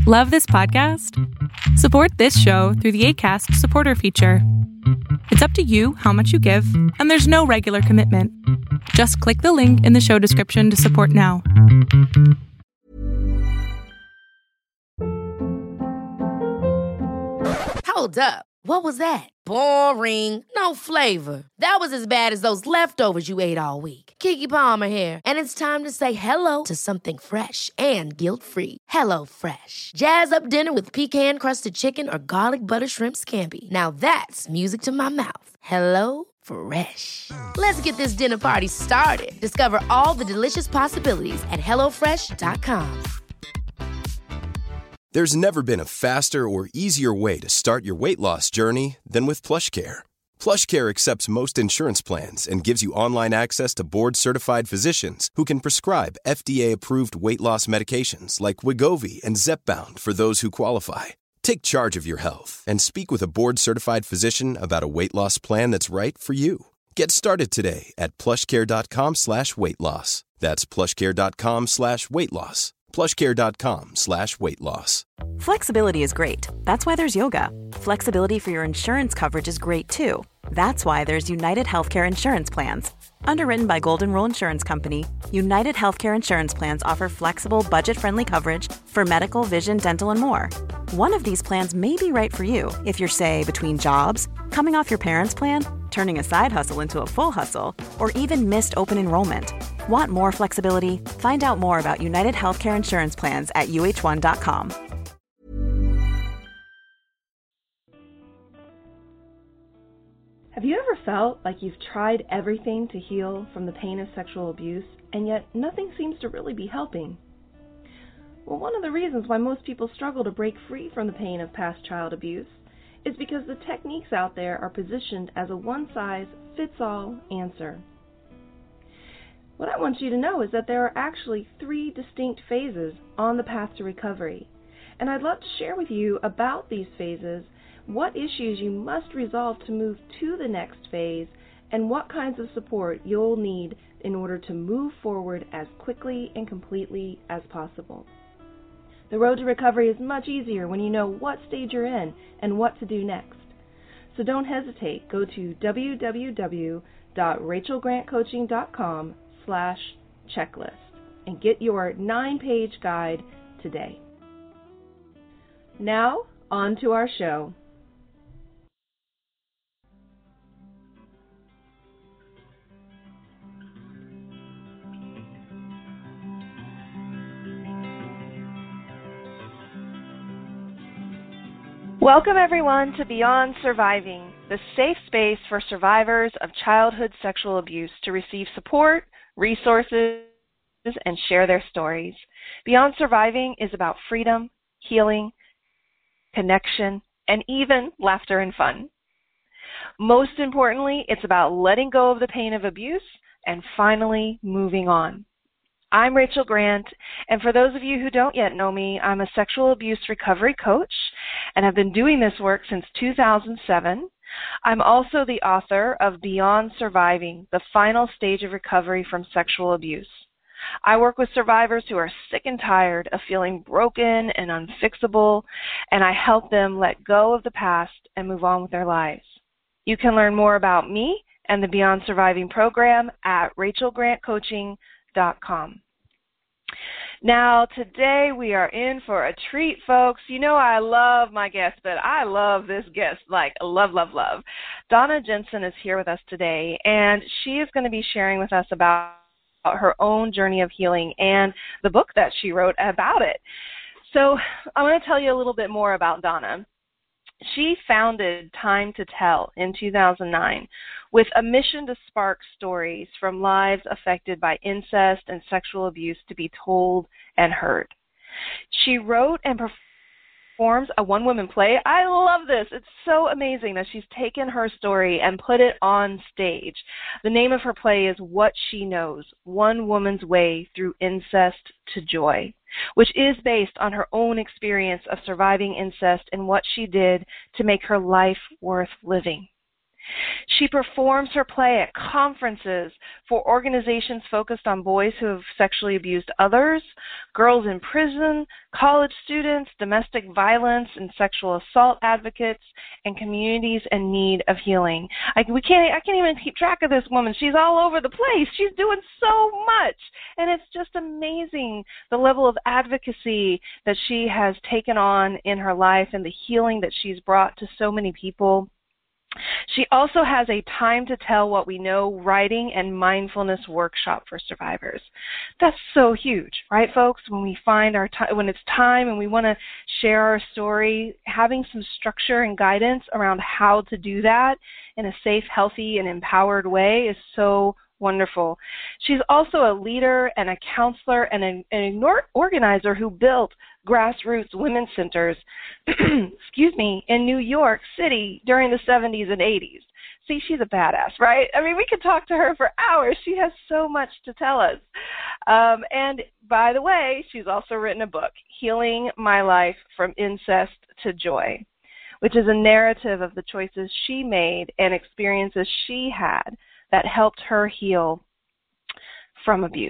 Love this podcast? Support this show through the Acast supporter feature. It's up to you how much you give, and there's no regular commitment. Just click the link in the show description to support now. Hold up. What was that? Boring. No flavor. That was as bad as those leftovers you ate all week. Keke Palmer here, and it's time to say hello to something fresh and guilt-free. Hello Fresh. Jazz up dinner with pecan-crusted chicken or garlic butter shrimp scampi. Now that's music to my mouth. Hello Fresh. Let's get this dinner party started. Discover all the delicious possibilities at hellofresh.com. There's never been a faster or easier way to start your weight loss journey than with PlushCare. PlushCare accepts most insurance plans and gives you online access to board-certified physicians who can prescribe FDA-approved weight loss medications like Wegovy and Zepbound for those who qualify. Take charge of your health and speak with a board-certified physician about a weight loss plan that's right for you. Get started today at plushcare.com/weight loss. That's plushcare.com/weight loss. plushcare.com/weight loss. Flexibility is great. That's why there's yoga. Flexibility for your insurance coverage is great too. That's why there's United Healthcare Insurance Plans. Underwritten by Golden Rule Insurance Company, United Healthcare Insurance Plans offer flexible, budget-friendly coverage for medical, vision, dental, and more. One of these plans may be right for you if you're, say, between jobs, coming off your parents' plan, turning a side hustle into a full hustle, or even missed open enrollment. Want more flexibility? Find out more about United Healthcare Insurance Plans at uh1.com. Have you ever felt like you've tried everything to heal from the pain of sexual abuse, and yet nothing seems to really be helping? Well, one of the reasons why most people struggle to break free from the pain of past child abuse is because the techniques out there are positioned as a one-size-fits-all answer. What I want you to know is that there are actually 3 distinct phases on the path to recovery, and I'd love to share with you about these phases, what issues you must resolve to move to the next phase, and what kinds of support you'll need in order to move forward as quickly and completely as possible. The road to recovery is much easier when you know what stage you're in and what to do next. So don't hesitate. Go to www.rachelgrantcoaching.com/checklist and get your 9-page guide today. Now, on to our show. Welcome everyone to Beyond Surviving, the safe space for survivors of childhood sexual abuse to receive support, resources, and share their stories. Beyond Surviving is about freedom, healing, connection, and even laughter and fun. Most importantly, it's about letting go of the pain of abuse and finally moving on. I'm Rachel Grant, and for those of you who don't yet know me, I'm a sexual abuse recovery coach and have been doing this work since 2007. I'm also the author of Beyond Surviving, the final stage of recovery from sexual abuse. I work with survivors who are sick and tired of feeling broken and unfixable, and I help them let go of the past and move on with their lives. You can learn more about me and the Beyond Surviving program at rachelgrantcoaching.com. Now, today we are in for a treat, folks. You know I love my guest, but I love this guest, like love, love, love. Donna Jensen is here with us today, and she is going to be sharing with us about her own journey of healing and the book that she wrote about it. So I'm going to tell you a little bit more about Donna. She founded Time to Tell in 2009 with a mission to spark stories from lives affected by incest and sexual abuse to be told and heard. She wrote and performs a one-woman play. I love this. It's so amazing that she's taken her story and put it on stage. The name of her play is What She Knows, One Woman's Way Through Incest to Joy, which is based on her own experience of surviving incest and what she did to make her life worth living. She performs her play at conferences for organizations focused on boys who have sexually abused others, girls in prison, college students, domestic violence and sexual assault advocates, and communities in need of healing. I can't even keep track of this woman. She's all over the place. She's doing so much. And it's just amazing the level of advocacy that she has taken on in her life and the healing that she's brought to so many people. She also has a Time to Tell What We Know writing and mindfulness workshop for survivors. That's so huge, right, folks? When we find when it's time and we want to share our story, having some structure and guidance around how to do that in a safe, healthy, and empowered way is so wonderful. She's also a leader and a counselor and an organizer who built grassroots women's centers in New York City during the 70s and 80s. See, she's a badass, right? I mean, we could talk to her for hours. She has so much to tell us. And by the way, she's also written a book, Healing My Life from Incest to Joy, which is a narrative of the choices she made and experiences she had that helped her heal from abuse.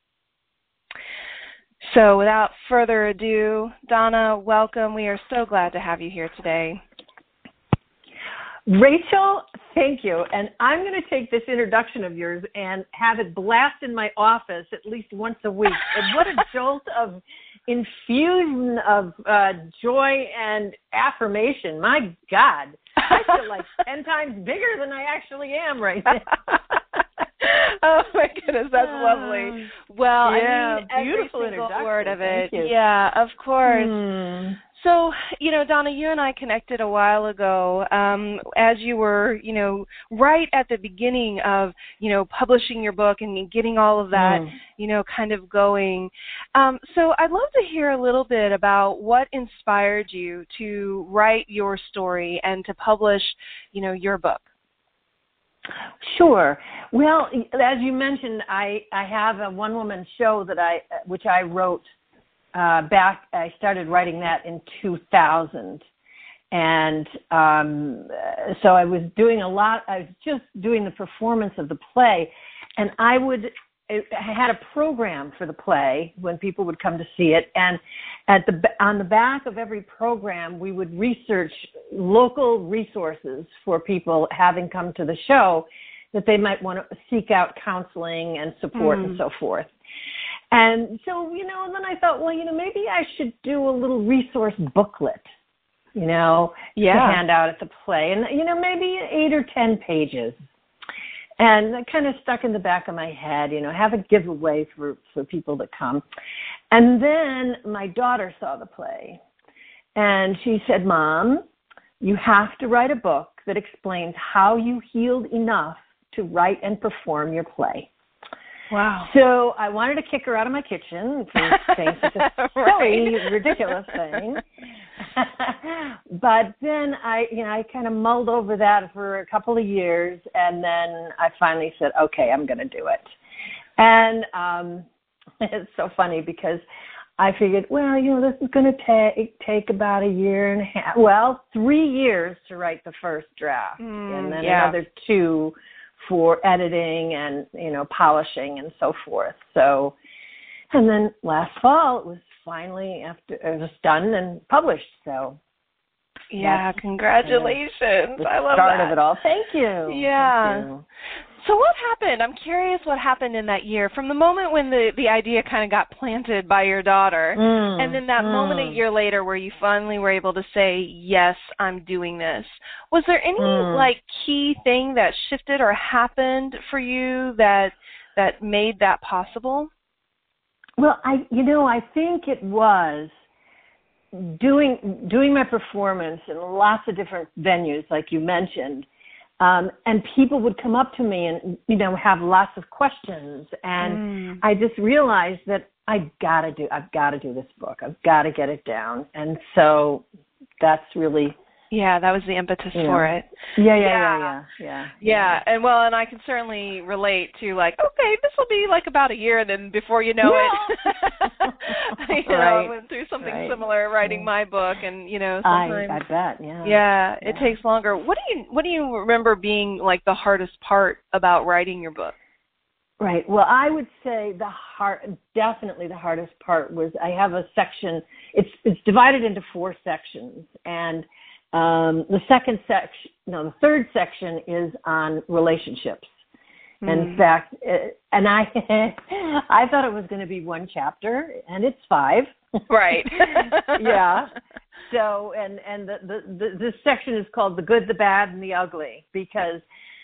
So without further ado, Donna, welcome. We are so glad to have you here today. Rachel, thank you. And I'm going to take this introduction of yours and have it blast in my office at least once a week. And what a jolt of infusion of joy and affirmation. My God, I feel like 10 times bigger than I actually am right now. Oh my goodness, that's lovely. Well, yeah, I mean, beautiful every single introduction. word of it. Thank you. Yeah, of course. So, Donna, you and I connected a while ago as you were, right at the beginning of, publishing your book and getting all of that, kind of going. So I'd love to hear a little bit about what inspired you to write your story and to publish, your book. Sure. Well, as you mentioned, I have a one-woman show which I wrote back. I started writing that in 2000, and so I was doing a lot. I was just doing the performance of the play, and I had a program for the play when people would come to see it, and on the back of every program, we would research local resources for people having come to the show that they might want to seek out counseling and support and so forth. And so, and then I thought, well, maybe I should do a little resource booklet, to hand out at the play, and, maybe 8 or 10 pages. And that kind of stuck in the back of my head, have a giveaway for people to come. And then my daughter saw the play, and she said, Mom, you have to write a book that explains how you healed enough to write and perform your play. Wow. So I wanted to kick her out of my kitchen for saying such a silly, ridiculous thing. But then I kind of mulled over that for a couple of years, and then I finally said, okay, I'm going to do it. And it's so funny because I figured, well, this is going to take about a year and a half. Well, 3 years to write the first draft, and then another 2 for editing and, polishing and so forth. So, and then last fall it was finally it was done and published. So, yeah, congratulations. The I love start that. of it all. Thank you. Yeah. Thank you. So what happened? I'm curious what happened in that year from the moment when the idea kind of got planted by your daughter and then that moment a year later where you finally were able to say, yes, I'm doing this. Was there any key thing that shifted or happened for you that made that possible? Well, I think it was doing my performance in lots of different venues like you mentioned. And people would come up to me and, have lots of questions. And I just realized that I've got to do this book. I've got to get it down. And so that's really Yeah, that was the impetus for it. Yeah. And I can certainly relate to okay, this will be about a year, and then before you know it, I went through something similar writing my book, and sometimes I bet, it takes longer. What do you remember being the hardest part about writing your book? Right. Well, I would say definitely the hardest part was I have a section. It's divided into 4 sections, and the third section is on relationships. And in fact, and I thought it was going to be 1 chapter, and it's 5. Right. Yeah. So, and this section is called The Good, the Bad, and the Ugly, because,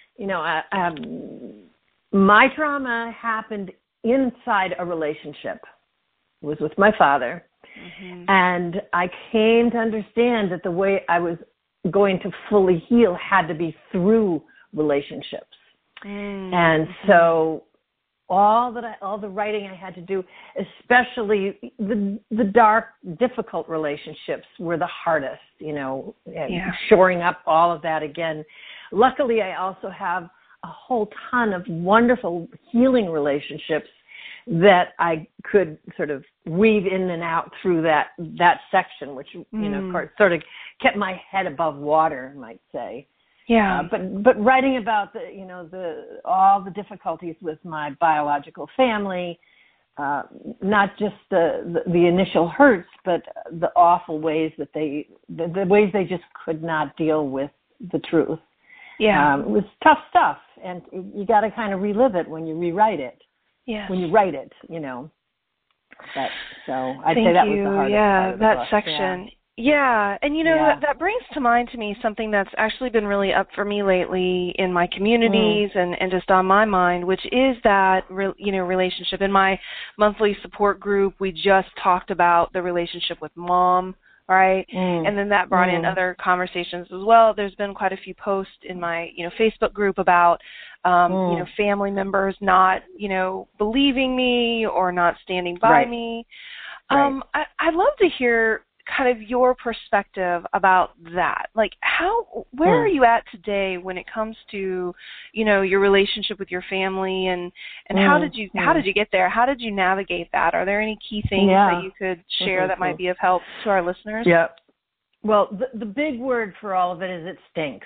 my trauma happened inside a relationship. It was with my father. Mm-hmm. And I came to understand that the way I was going to fully heal had to be through relationships. Mm-hmm. And so all the writing I had to do, especially the dark, difficult relationships, were the hardest, shoring up all of that again. Luckily, I also have a whole ton of wonderful healing relationships that I could sort of weave in and out through that section, which, of course, sort of kept my head above water, I might say. Yeah. But writing about all the difficulties with my biological family, not just the initial hurts, but the awful ways that the ways they just could not deal with the truth. Yeah. It was tough stuff, and you got to kind of relive it when you rewrite it. Yeah. When you write it, But, so I'd say that was the hardest part of the book. Section. Yeah, and that brings to mind to me something that's actually been really up for me lately in my communities and just on my mind, which is that relationship. In my monthly support group, we just talked about the relationship with mom. Right. And then that brought in other conversations as well. There's been quite a few posts in my, Facebook group about, family members not, believing me or not standing by me. I'd love to hear kind of your perspective about that. Where are you at today when it comes to, your relationship with your family and how did you get there? How did you navigate that? Are there any key things that you could share that might be of help to our listeners? Yeah. Well, the big word for all of it is it stinks.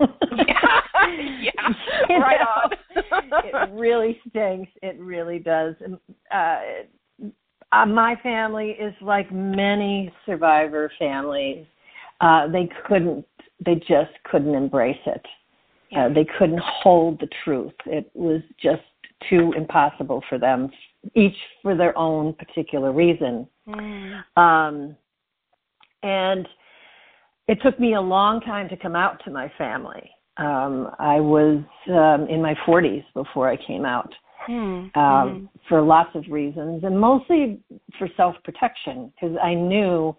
Right on. It really stinks. It really does. My family is like many survivor families. They just couldn't embrace it. They couldn't hold the truth. It was just too impossible for them, each for their own particular reason. And it took me a long time to come out to my family. I was in my 40s before I came out. For lots of reasons, and mostly for self-protection, because I knew,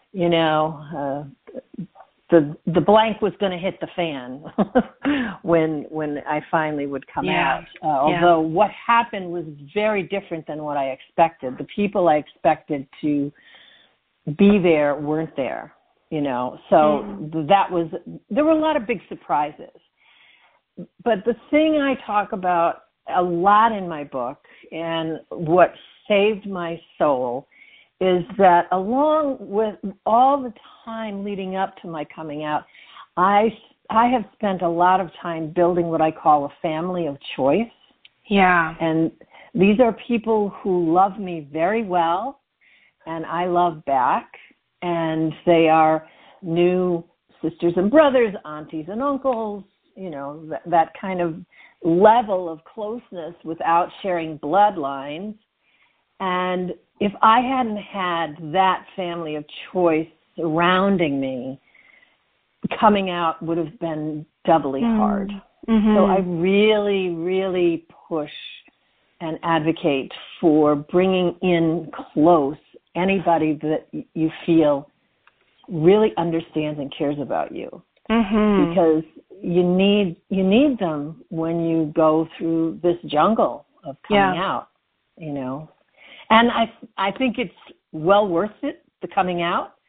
the blank was going to hit the fan when I finally would come out. Although what happened was very different than what I expected. The people I expected to be there weren't there, So there were a lot of big surprises. But the thing I talk about a lot in my book, and what saved my soul, is that along with all the time leading up to my coming out, I have spent a lot of time building what I call a family of choice. Yeah. And these are people who love me very well, and I love back, and they are new sisters and brothers, aunties and uncles, that kind of level of closeness without sharing bloodlines. And if I hadn't had that family of choice surrounding me, coming out would have been doubly hard. So I really, really push and advocate for bringing in close anybody that you feel really understands and cares about you. Because you need them when you go through this jungle of coming out, And I think it's well worth it, the coming out.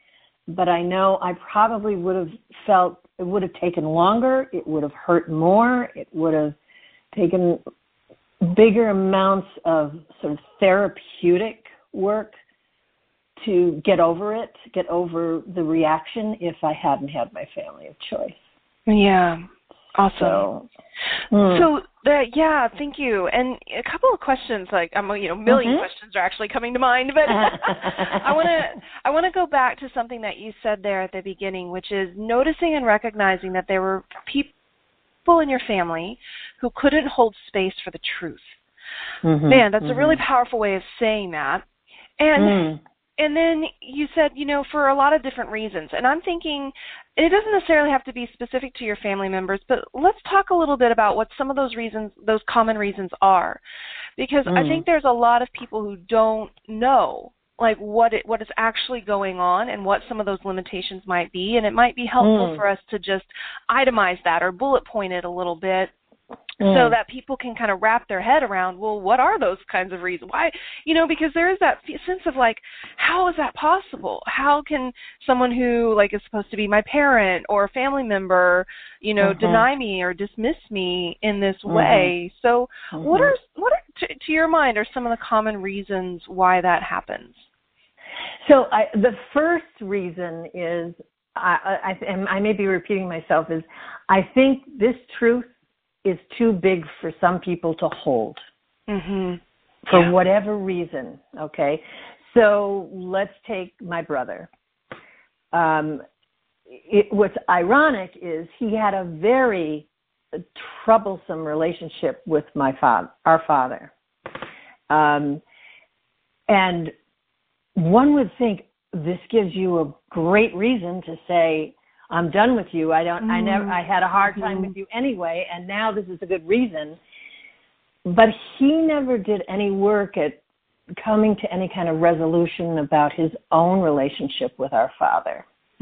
but I know I probably would have felt it would have taken longer. It would have hurt more. It would have taken bigger amounts of sort of therapeutic work to get over it, get over the reaction if I hadn't had my family of choice. Yeah. Awesome. Thank you. And a couple of questions, like million questions are actually coming to mind, but I want to go back to something that you said there at the beginning, which is noticing and recognizing that there were people in your family who couldn't hold space for the truth. Man, that's a really powerful way of saying that. And then you said, for a lot of different reasons. And I'm thinking it doesn't necessarily have to be specific to your family members, but let's talk a little bit about what some of those reasons, those common reasons are. Because I think there's a lot of people who don't know, like, what is actually going on and what some of those limitations might be. And it might be helpful for us to just itemize that or bullet point it a little bit, so that people can kind of wrap their head around, well, what are those kinds of reasons? Why, because there is that sense of like, how is that possible? How can someone who like is supposed to be my parent or a family member, deny me or dismiss me in this way? So what are to your mind are some of the common reasons why that happens? So the first reason is, I may be repeating myself, is I think this truth is too big for some people to hold for whatever reason, okay? So let's take my brother. What's ironic is he had a very troublesome relationship with our father. And one would think this gives you a great reason to say, I'm done with you. I had a hard time with you anyway, and now this is a good reason. But he never did any work at coming to any kind of resolution about his own relationship with our father.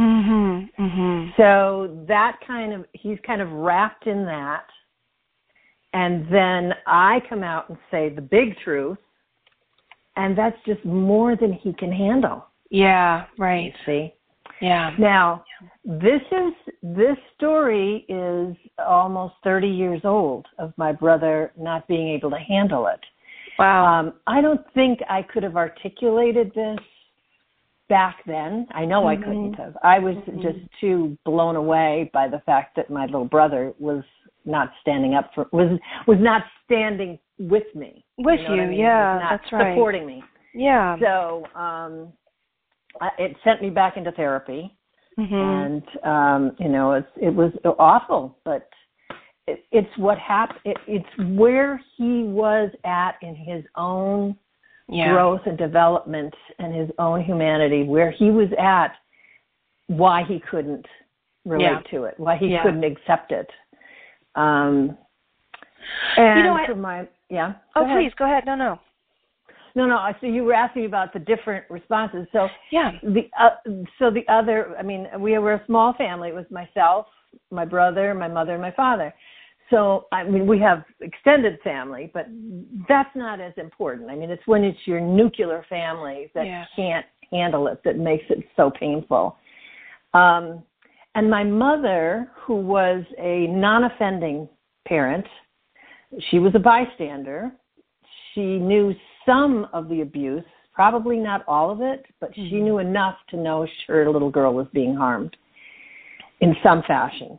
So that he's kind of wrapped in that. And then I come out and say the big truth, and that's just more than he can handle. Yeah, right. See? Yeah. Now, this story is almost 30 years old of my brother not being able to handle it. Wow. I don't think I could have articulated this back then. I know I couldn't have. I was just too blown away by the fact that my little brother was not standing up was not standing with me. With you, I mean? Yeah, not that's right. Supporting me. Yeah. So, it sent me back into therapy, and it was awful, but it's what happened. It's where he was at in his own growth and development and his own humanity, where he was at, why he couldn't relate to it, why he couldn't accept it. And please go ahead. No. No. So you were asking about the different responses. So the other, we were a small family. It was myself, my brother, my mother, and my father. So we have extended family, but that's not as important. It's when it's your nuclear family that can't handle it that makes it so painful. And my mother, who was a non-offending parent, she was a bystander. She knew some of the abuse, probably not all of it, but she knew enough to know her little girl was being harmed in some fashion.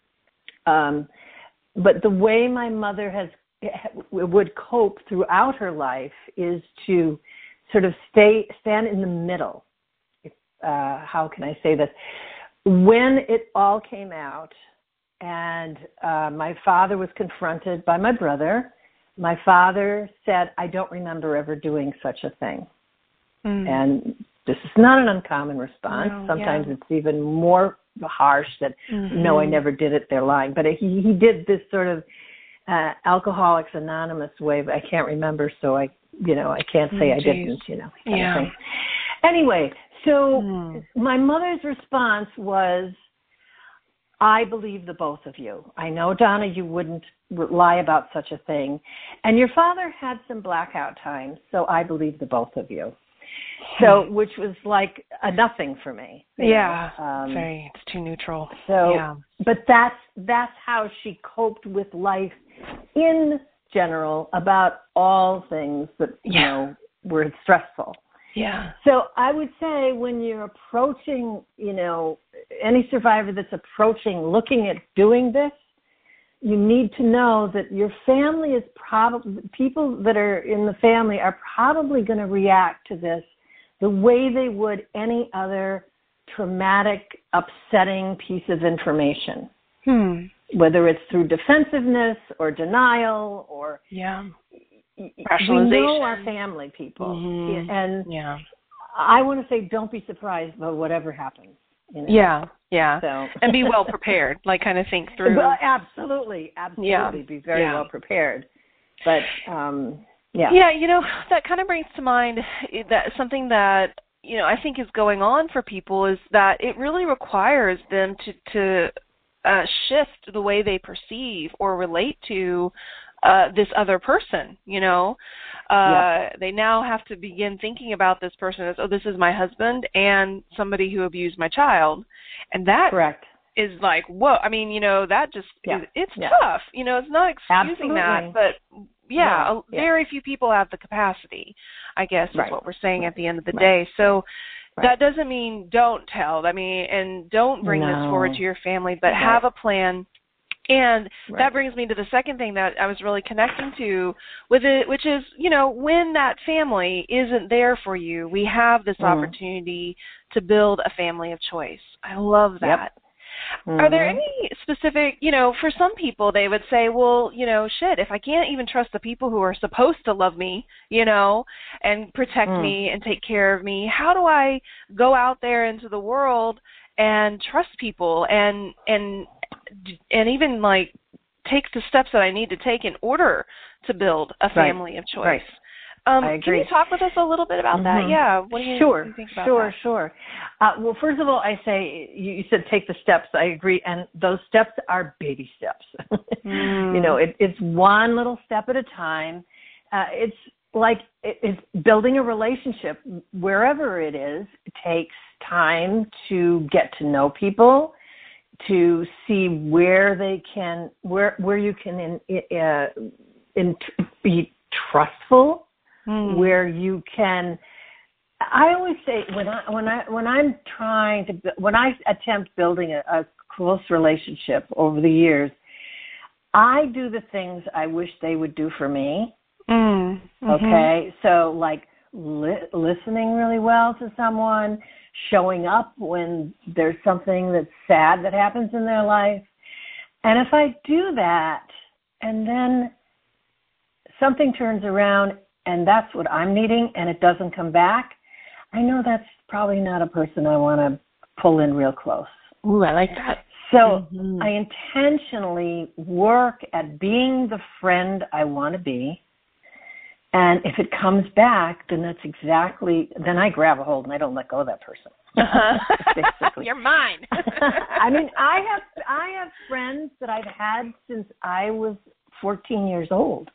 But the way my mother would cope throughout her life is to sort of stand in the middle. How can I say this? When it all came out and my father was confronted by my brother, my father said, I don't remember ever doing such a thing. And this is not an uncommon response. Sometimes it's even more harsh that, no, I never did it, they're lying. But he did this sort of Alcoholics Anonymous way, but I can't remember, so I can't say I didn't, kind of thing. Anyway, so my mother's response was, I believe the both of you. I know, Donna, you wouldn't lie about such a thing. And your father had some blackout times, so I believe the both of you. So, which was like a nothing for me. Yeah, it's too neutral. So, yeah. But that's how she coped with life in general about all things that, you know, were stressful. Yeah. So I would say when you're approaching, you know, any survivor that's approaching, looking at doing this, you need to know that your family is probably, people that are in the family are probably going to react to this the way they would any other traumatic, upsetting piece of information. Whether it's through defensiveness or denial or rationalization. We know our family people. And I want to say don't be surprised by whatever happens. You know? Yeah. So. And be well prepared, like kind of think through. Absolutely. Be very well prepared. But, Yeah, you know, that kind of brings to mind that something that, you know, I think is going on for people is that it really requires them to shift the way they perceive or relate to this other person, you know. They now have to begin thinking about this person as, oh, this is my husband and somebody who abused my child. And that is like, whoa, I mean, you know, that just, it's tough. You know, it's not excusing that, but very few people have the capacity, I guess, is what we're saying at the end of the day. So that doesn't mean don't tell. I mean, and don't bring this forward to your family, but have a plan. And that brings me to the second thing that I was really connecting to with it, which is, you know, when that family isn't there for you, we have this opportunity to build a family of choice. I love that. Are there any specific, you know, for some people they would say, well, you know, shit, if I can't even trust the people who are supposed to love me, you know, and protect me and take care of me, how do I go out there into the world and trust people and even like take the steps that I need to take in order to build a family of choice? I agree. Can you talk with us a little bit about that? Yeah. What do you think about that? Sure. Well, first of all, I say, you said take the steps. I agree. And those steps are baby steps. You know, it's one little step at a time. It's like it's building a relationship wherever it is. It takes time to get to know people, to see where they can, where you can be trustful. Where you can, I always say when I attempt building a close relationship over the years, I do the things I wish they would do for me. Okay, so like listening really well to someone, showing up when there's something that's sad that happens in their life, and if I do that, and then something turns around and that's what I'm needing, and it doesn't come back, I know that's probably not a person I want to pull in real close. Ooh, I like that. So I intentionally work at being the friend I want to be, and if it comes back, then then I grab a hold and I don't let go of that person. Basically. You're mine. I mean, I have friends that I've had since I was 14 years old.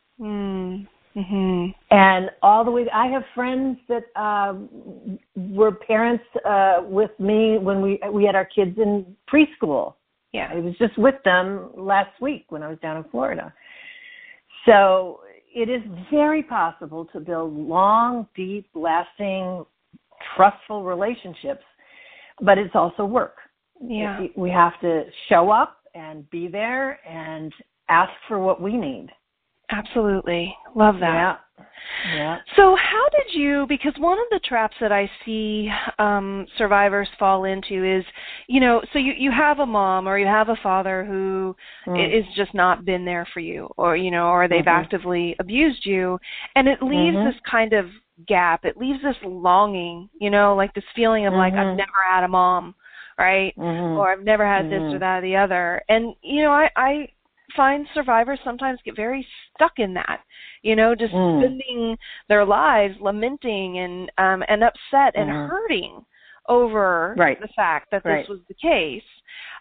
And all the way, I have friends that were parents with me when we had our kids in preschool. Yeah, I was just with them last week when I was down in Florida. So it is very possible to build long, deep, lasting, trustful relationships, but it's also work. Yeah, we have to show up and be there and ask for what we need. Absolutely. Love that. Yeah. So how did you, because one of the traps that I see survivors fall into is, you know, so you have a mom or you have a father who is just not been there for you, or, you know, or they've actively abused you, and it leaves this kind of gap. It leaves this longing, you know, like this feeling of like, I've never had a mom, right? Or I've never had this or that or the other. And, you know, I find survivors sometimes get very stuck in that, you know, just spending their lives lamenting and upset and hurting over the fact that this was the case.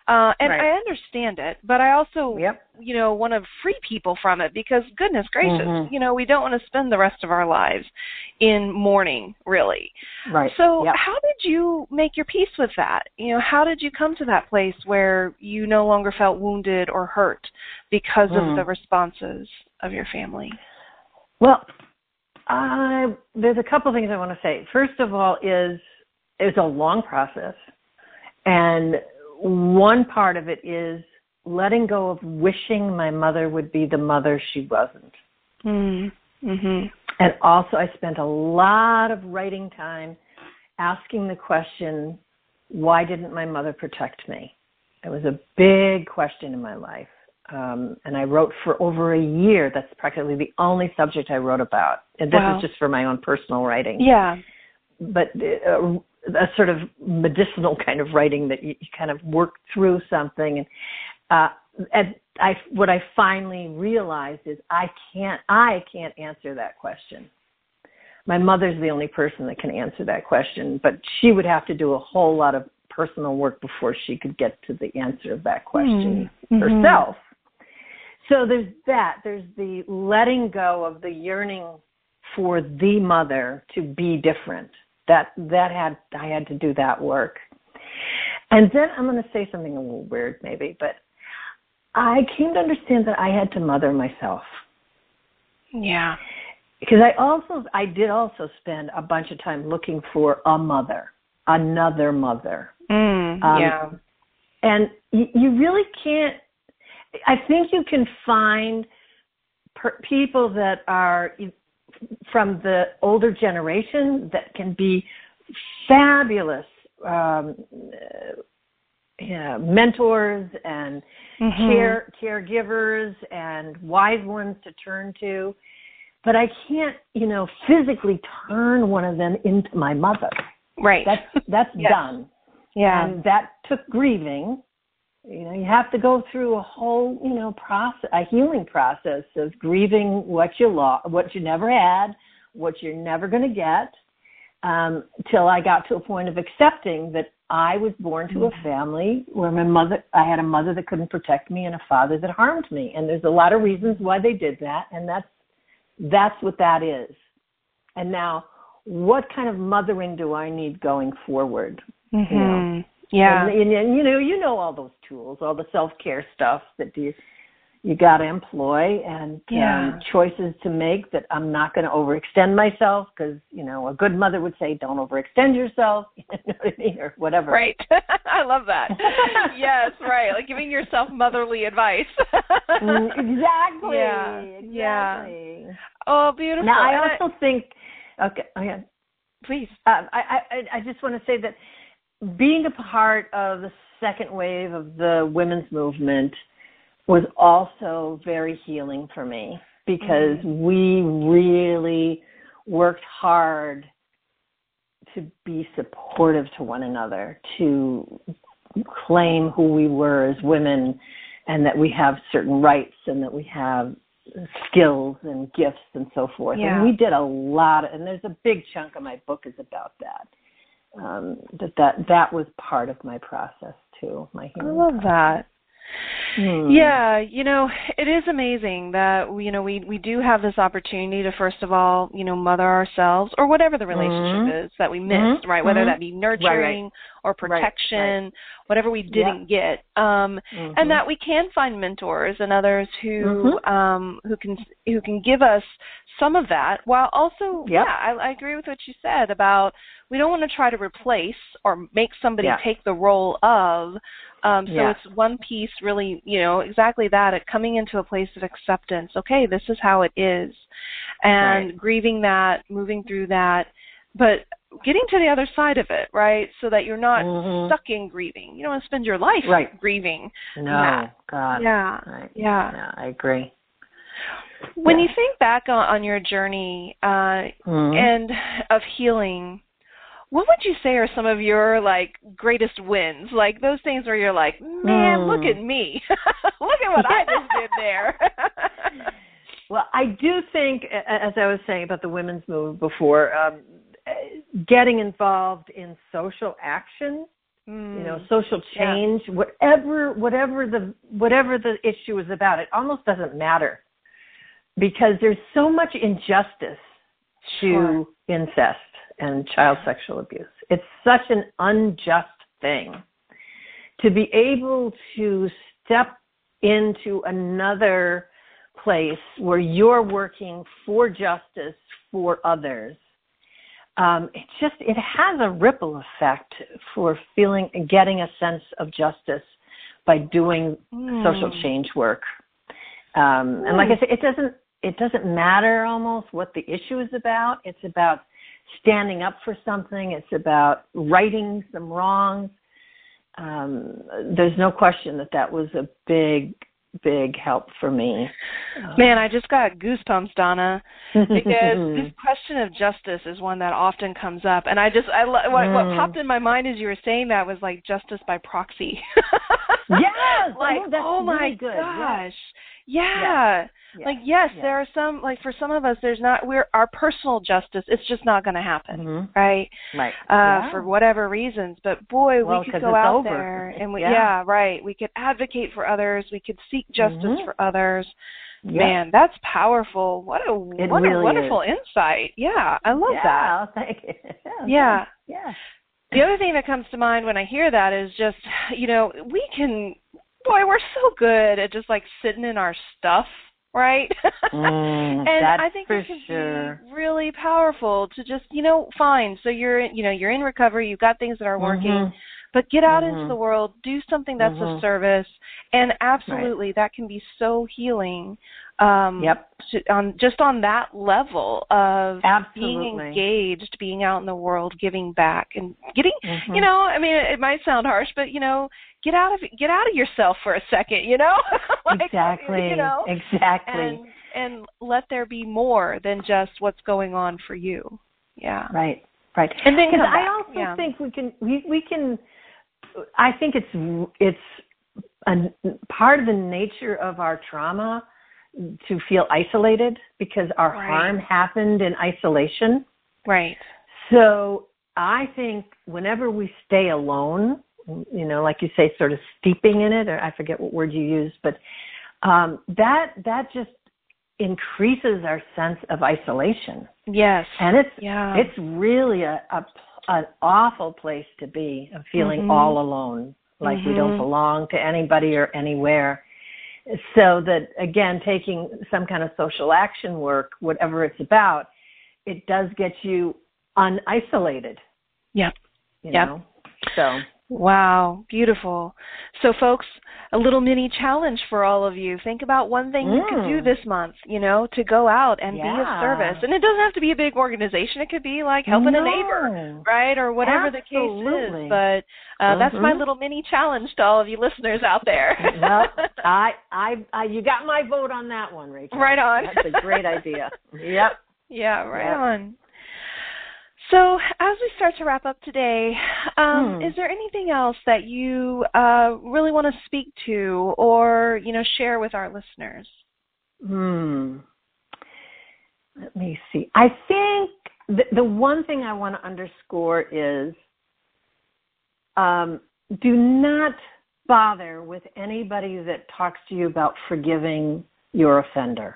And I understand it, but I also, want to free people from it because, goodness gracious, we don't want to spend the rest of our lives in mourning, really. Right. So how did you make your peace with that? How did you come to that place where you no longer felt wounded or hurt because of the responses of your family? Well, there's a couple things I want to say. First of all it's a long process. And one part of it is letting go of wishing my mother would be the mother she wasn't. Mm-hmm. And also I spent a lot of writing time asking the question, why didn't my mother protect me? It was a big question in my life. And I wrote for over a year. That's practically the only subject I wrote about. And this is just for my own personal writing. Yeah. But a sort of medicinal kind of writing that you kind of work through something. And what I finally realized is I can't answer that question. My mother's the only person that can answer that question, but she would have to do a whole lot of personal work before she could get to the answer of that question herself. So there's that. There's the letting go of the yearning for the mother to be different. I had to do that work. And then I'm going to say something a little weird maybe, but I came to understand that I had to mother myself. Yeah. Because I did also spend a bunch of time looking for another mother. And you really can't, I think you can find people that are from the older generation that can be fabulous mentors and caregivers and wise ones to turn to. But I can't, physically turn one of them into my mother. Right. That's done. Yeah. And that took grieving. You have to go through a whole, process, a healing process of grieving what you lost, what you never had, what you're never going to get, till I got to a point of accepting that I was born to a family where I had a mother that couldn't protect me and a father that harmed me. And there's a lot of reasons why they did that. And that's what that is. And now, what kind of mothering do I need going forward? Yeah. And you know all those tools, all the self-care stuff that you got to employ and choices to make that I'm not going to overextend myself because, a good mother would say, don't overextend yourself, or whatever. Right. I love that. Yes, right. Like giving yourself motherly advice. Exactly. Yeah. Oh, beautiful. Now, I also think, okay. Please. I just want to say that being a part of the second wave of the women's movement was also very healing for me because we really worked hard to be supportive to one another, to claim who we were as women and that we have certain rights and that we have skills and gifts and so forth. Yeah. And we did a lot, and there's a big chunk of my book is about that. That was part of my process too, my healing. I love that. Yeah, it is amazing that we do have this opportunity to first of all, mother ourselves or whatever the relationship is that we missed, right? Whether that be nurturing or protection, whatever we didn't get, and that we can find mentors and others who can give us some of that while also, I agree with what you said about we don't want to try to replace or make somebody take the role of. So it's one piece really, exactly that, coming into a place of acceptance. Okay, this is how it is. And grieving that, moving through that, but getting to the other side of it, right? So that you're not stuck in grieving. You don't want to spend your life grieving. No, that. God. Yeah. Right. Yeah, I agree. When you think back on your journey and of healing, what would you say are some of your greatest wins? Like those things where you're like, man, look at me. Look at what I just did there. Well, I do think, as I was saying about the women's movement before, getting involved in social action social change, whatever the issue is about, it almost doesn't matter because there's so much injustice to incest and child sexual abuse. It's such an unjust thing. To be able to step into another place where you're working for justice for others, it has a ripple effect for getting a sense of justice by doing social change work. And like I said, it doesn't matter almost what the issue is about. It's about standing up for something. It's about righting some wrongs. There's no question that was a big help for me. Man, I just got goosebumps, Donna, because this question of justice is one that often comes up, and what popped in my mind as you were saying that was like justice by proxy. Yes, that's oh my really good. Gosh, yeah. Like there are some, like for some of us, our personal justice, it's just not going to happen, right? Right. For whatever reasons, but boy, we could go out there and we could advocate for others, we could seek justice for others. Yes. Man, that's powerful. What a wonderful insight. Yeah, I love that. Thank you. Yeah. The other thing that comes to mind when I hear that is just, we're so good at just like sitting in our stuff, right? And I think it can be really powerful to just, fine. So you're in recovery, you've got things that are working, but get out into the world, do something that's of service, and absolutely that can be so healing. On that level of being engaged, being out in the world, giving back, and getting, it might sound harsh, but get out of yourself for a second, Exactly. Exactly. And let there be more than just what's going on for you. Yeah. Right. And then I also think we can. I think it's a part of the nature of our trauma to feel isolated because our harm happened in isolation. Right. So I think whenever we stay alone, like you say, sort of steeping in it, or I forget what word you used, but that just increases our sense of isolation. Yes. And it's really an awful place to be, of feeling all alone, like we don't belong to anybody or anywhere. So that, again, taking some kind of social action work, whatever it's about, it does get you unisolated. Yep. So. Wow, beautiful. So, folks, a little mini challenge for all of you. Think about one thing you could do this month, to go out and be of service. And it doesn't have to be a big organization. It could be like helping a neighbor, right, or whatever the case is. But that's my little mini challenge to all of you listeners out there. Well, you got my vote on that one, Rachel. Right on. That's a great idea. Yep. Yeah, right on. So as we start to wrap up today, is there anything else that you really want to speak to or, share with our listeners? Let me see. I think the one thing I want to underscore is do not bother with anybody that talks to you about forgiving your offender.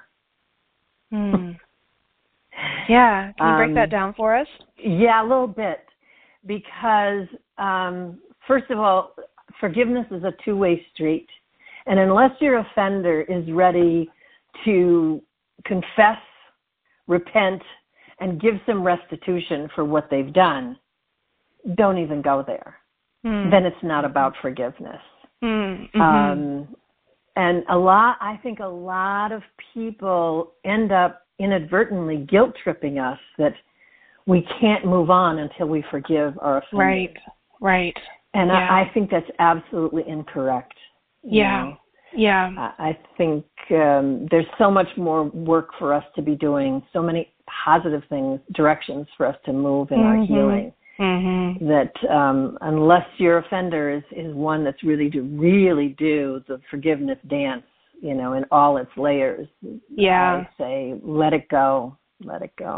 Yeah. Can you break that down for us? Yeah, a little bit. Because, first of all, forgiveness is a two-way street. And unless your offender is ready to confess, repent, and give some restitution for what they've done, don't even go there. Then it's not about forgiveness. And I think a lot of people end up inadvertently guilt-tripping us that we can't move on until we forgive our offenders. Right. And I think that's absolutely incorrect. Yeah. I think there's so much more work for us to be doing, so many positive directions for us to move in our healing, that unless your offender is one that's really do the forgiveness dance, in all its layers, I say let it go.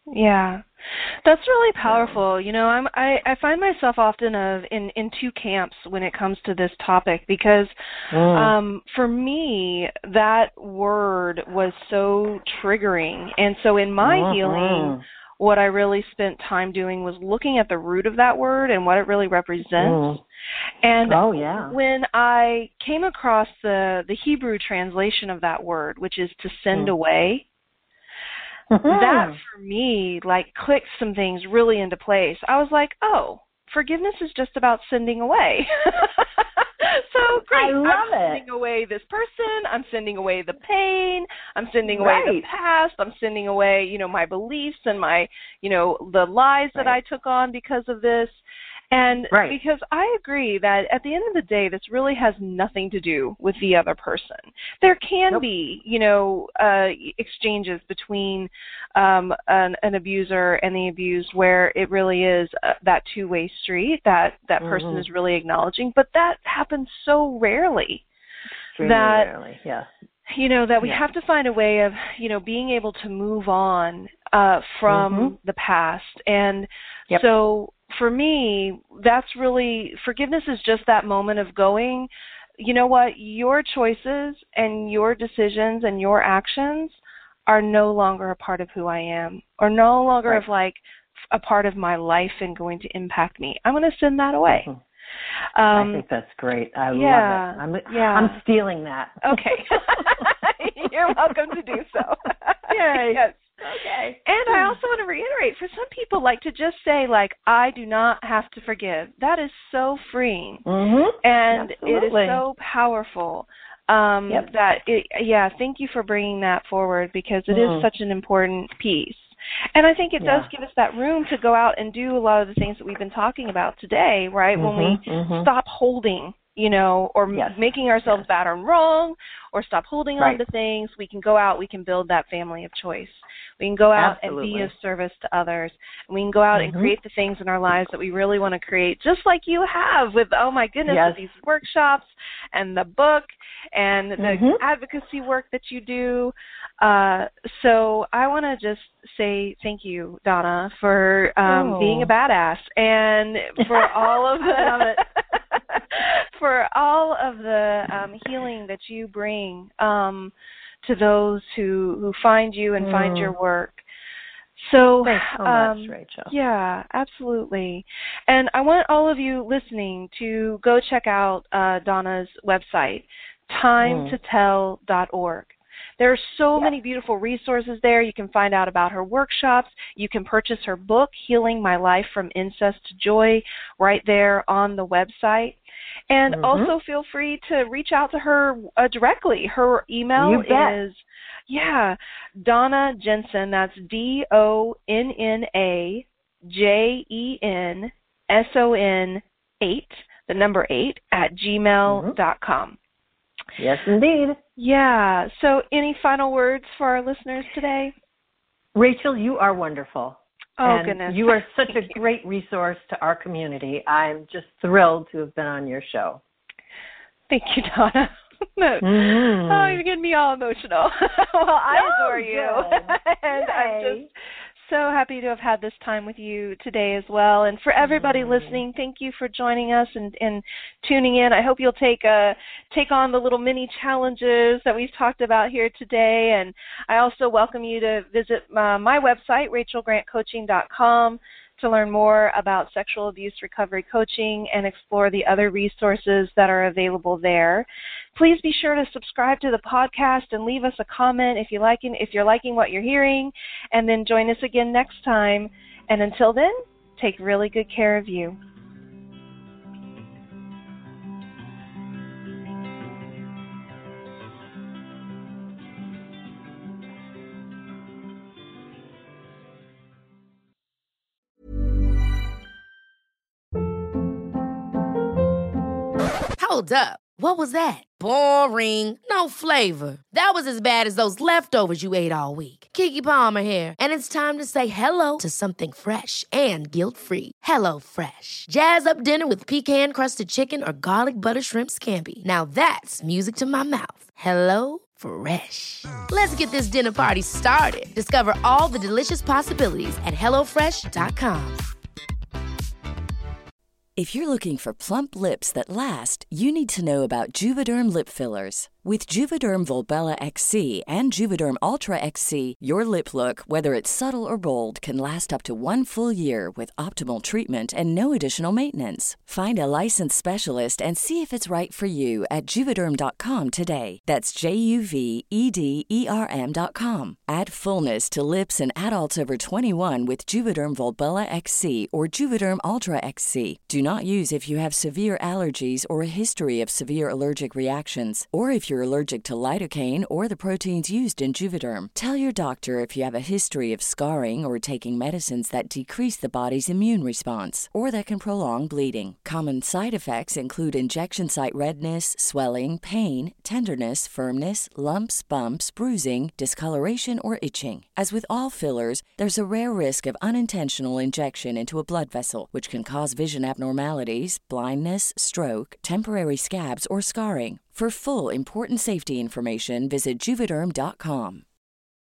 Yeah. That's really powerful. You know, I find myself often in two camps when it comes to this topic because for me that word was so triggering. And so in my healing, what I really spent time doing was looking at the root of that word and what it really represents. And when I came across the Hebrew translation of that word, which is to send away, that for me like clicked some things really into place. I was like, oh, forgiveness is just about sending away. So great. I love I'm sending away this person. I'm sending away the pain. I'm sending away the past. I'm sending away, you know, my beliefs and my, you know, the lies that I took on because of this. And because I agree that at the end of the day, this really has nothing to do with the other person. There can be, you know, exchanges between an abuser and the abused where it really is that two-way street that person is really acknowledging. But that happens so rarely. Extremely rarely, yes. You know, that we have to find a way of, you know, being able to move on from the past. And so for me, that's really, forgiveness is just that moment of going, you know what, your choices and your decisions and your actions are no longer a part of who I am, or no longer of like a part of my life and going to impact me. I'm going to send that away. I think that's great. I love it. I'm stealing that. Okay. You're welcome to do so. Yay. Yes. Okay. And I also want to reiterate, for some people, like to just say, like, I do not have to forgive. That is so freeing. And it is so powerful. Thank you for bringing that forward because it is such an important piece. And I think it does give us that room to go out and do a lot of the things that we've been talking about today, right? When we stop holding, you know, or making ourselves bad or wrong, or stop holding on to things, we can go out, we can build that family of choice. We can go out and be of service to others. And we can go out and create the things in our lives that we really want to create, just like you have with, oh my goodness, with these workshops and the book and the advocacy work that you do. So I want to just say thank you, Donna, for being a badass and for all of the for all of the healing that you bring to those who find you and find your work. So, thanks so much, Rachel. Yeah, absolutely. And I want all of you listening to go check out Donna's website, timetotell.org. There are so many beautiful resources there. You can find out about her workshops. You can purchase her book, Healing My Life from Incest to Joy, right there on the website. And also feel free to reach out to her directly. Her email is, Donna Jensen. That's DonnaJenson, 8, the number 8, @gmail.com. Yes, indeed. Yeah. So any final words for our listeners today? Rachel, you are wonderful. Oh, and goodness. You are such a great resource to our community. I'm just thrilled to have been on your show. Thank you, Donna. Oh, you're getting me all emotional. Well, I adore you. And I'm just so happy to have had this time with you today as well. And for everybody listening, thank you for joining us and tuning in. I hope you'll take on the little mini challenges that we've talked about here today. And I also welcome you to visit my website, rachelgrantcoaching.com, to learn more about sexual abuse recovery coaching and explore the other resources that are available there. Please be sure to subscribe to the podcast and leave us a comment if you're liking what you're hearing, and then join us again next time. And until then, take really good care of you. Hold up. What was that? Boring. No flavor. That was as bad as those leftovers you ate all week. Keke Palmer here, and it's time to say hello to something fresh and guilt-free. Hello Fresh. Jazz up dinner with pecan-crusted chicken or garlic butter shrimp scampi. Now that's music to my mouth. Hello Fresh. Let's get this dinner party started. Discover all the delicious possibilities at HelloFresh.com. If you're looking for plump lips that last, you need to know about Juvederm lip fillers. With Juvederm Volbella XC and Juvederm Ultra XC, your lip look, whether it's subtle or bold, can last up to 1 full year with optimal treatment and no additional maintenance. Find a licensed specialist and see if it's right for you at Juvederm.com today. That's JUVEDERM.com. Add fullness to lips in adults over 21 with Juvederm Volbella XC or Juvederm Ultra XC. Do not use if you have severe allergies or a history of severe allergic reactions, or if you're allergic to lidocaine or the proteins used in Juvederm. Tell your doctor if you have a history of scarring or taking medicines that decrease the body's immune response or that can prolong bleeding. Common side effects include injection site redness, swelling, pain, tenderness, firmness, lumps, bumps, bruising, discoloration, or itching. As with all fillers, there's a rare risk of unintentional injection into a blood vessel, which can cause vision abnormalities, blindness, stroke, temporary scabs, or scarring. For full, important safety information, visit Juvederm.com.